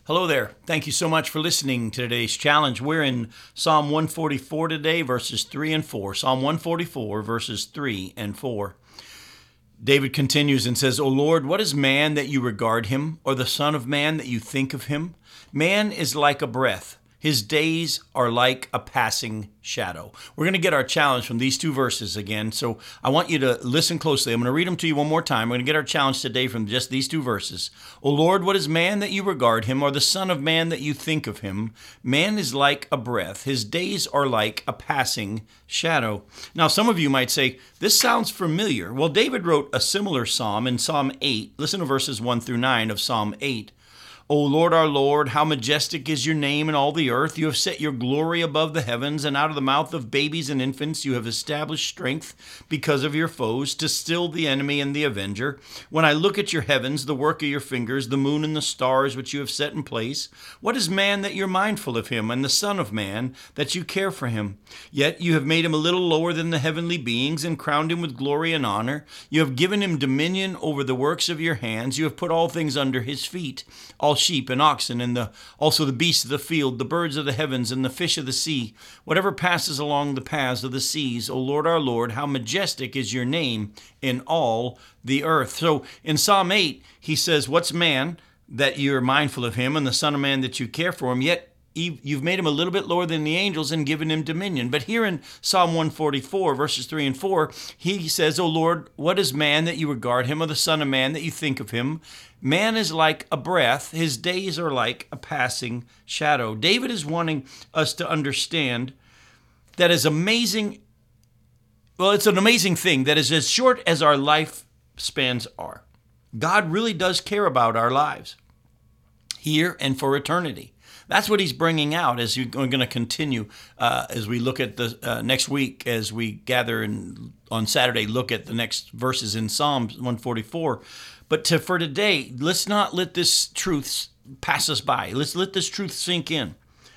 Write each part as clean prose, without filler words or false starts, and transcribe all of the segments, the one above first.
Hello there. Thank you so much for listening to today's challenge. We're in Psalm 144 today, verses 3 and 4. Psalm 144, verses 3 and 4. David continues and says, O Lord, what is man that you regard him, or the son of man that you think of him? Man is like a breath. His days are like a passing shadow. We're going to get our challenge from these two verses again, so I want you to listen closely. I'm going to read them to you one more time. We're going to get our challenge today from just these two verses. O Lord, what is man that you regard him, or the son of man that you think of him? Man is like a breath. His days are like a passing shadow. Now, some of you might say, this sounds familiar. Well, David wrote a similar psalm in Psalm 8. Listen to verses 1 through 9 of Psalm 8. O Lord, our Lord, how majestic is your name in all the earth. You have set your glory above the heavens, and out of the mouth of babies and infants you have established strength because of your foes, to still the enemy and the avenger. When I look at your heavens, the work of your fingers, the moon and the stars which you have set in place, what is man that you're mindful of him, and the son of man that you care for him? Yet you have made him a little lower than the heavenly beings, and crowned him with glory and honor. You have given him dominion over the works of your hands. You have put all things under his feet, all sheep and oxen, and also the beasts of the field, the birds of the heavens, and the fish of the sea, whatever passes along the paths of the seas. O Lord, our Lord, how majestic is your name in all the earth. So in Psalm 8, he says, what's man that you're mindful of him, and the son of man that you care for him? Yet you've made him a little bit lower than the angels and given him dominion. But here in Psalm 144, verses 3 and 4, he says, O Lord, what is man that you regard him, or the son of man that you think of him? Man is like a breath. His days are like a passing shadow. David is wanting us to understand that it's an amazing thing that is as short as our lifespans are. God really does care about our lives here and for eternity. That's what he's bringing out as we're going to continue as we look at the next week, as we gather and on Saturday look at the next verses in Psalms 144. But for today, let's not let this truth pass us by. Let's let this truth sink in.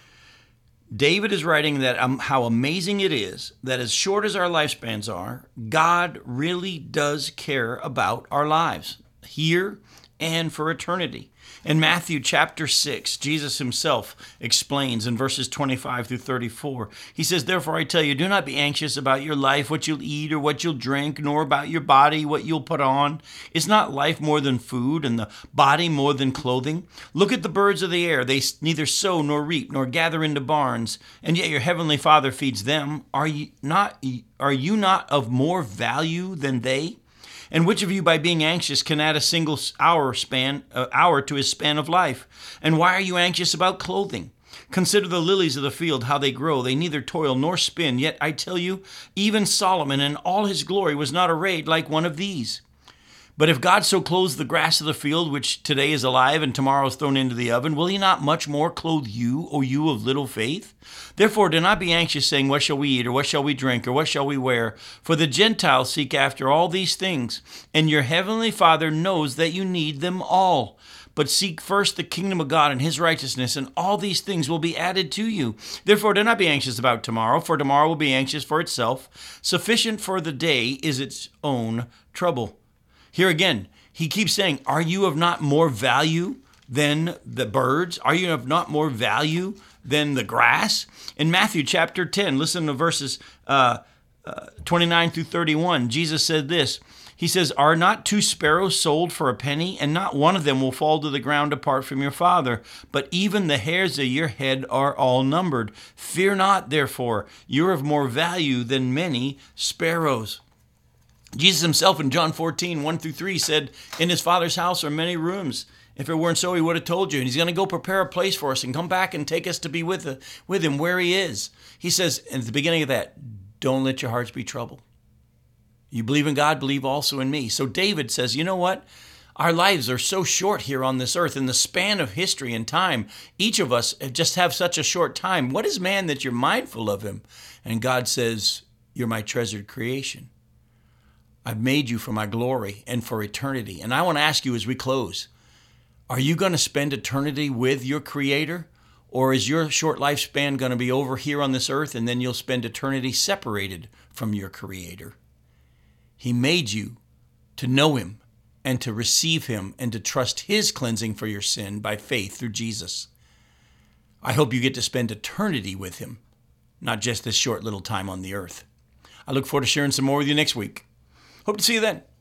David is writing that how amazing it is that as short as our lifespans are, God really does care about our lives here and for eternity. In Matthew chapter 6, Jesus himself explains in verses 25 through 34. He says, Therefore I tell you, do not be anxious about your life, what you'll eat or what you'll drink, nor about your body, what you'll put on. Is not life more than food, and the body more than clothing? Look at the birds of the air. They neither sow nor reap nor gather into barns, and yet your heavenly Father feeds them. Are you not of more value than they? And which of you, by being anxious, can add a single hour to his span of life? And why are you anxious about clothing? Consider the lilies of the field, how they grow. They neither toil nor spin. Yet I tell you, even Solomon in all his glory was not arrayed like one of these. But if God so clothes the grass of the field, which today is alive and tomorrow is thrown into the oven, will he not much more clothe you, O you of little faith? Therefore do not be anxious, saying, What shall we eat, or what shall we drink, or what shall we wear? For the Gentiles seek after all these things, and your heavenly Father knows that you need them all. But seek first the kingdom of God and his righteousness, and all these things will be added to you. Therefore do not be anxious about tomorrow, for tomorrow will be anxious for itself. Sufficient for the day is its own trouble. Here again, he keeps saying, are you of not more value than the birds? Are you of not more value than the grass? In Matthew chapter 10, listen to verses 29 through 31. Jesus said this. He says, Are not 2 sparrows sold for a penny? And not one of them will fall to the ground apart from your Father. But even the hairs of your head are all numbered. Fear not, therefore. You are of more value than many sparrows. Jesus himself in John 14, 1 through 3 said, In his Father's house are many rooms. If it weren't so, he would have told you. And he's going to go prepare a place for us and come back and take us to be with him where he is. He says at the beginning of that, don't let your hearts be troubled. You believe in God, believe also in me. So David says, you know what? Our lives are so short here on this earth. In the span of history and time, each of us just have such a short time. What is man that you're mindful of him? And God says, you're my treasured creation. I've made you for my glory and for eternity. And I want to ask you as we close, are you going to spend eternity with your Creator? Or is your short lifespan going to be over here on this earth and then you'll spend eternity separated from your Creator? He made you to know him and to receive him and to trust his cleansing for your sin by faith through Jesus. I hope you get to spend eternity with him, not just this short little time on the earth. I look forward to sharing some more with you next week. Hope to see you then.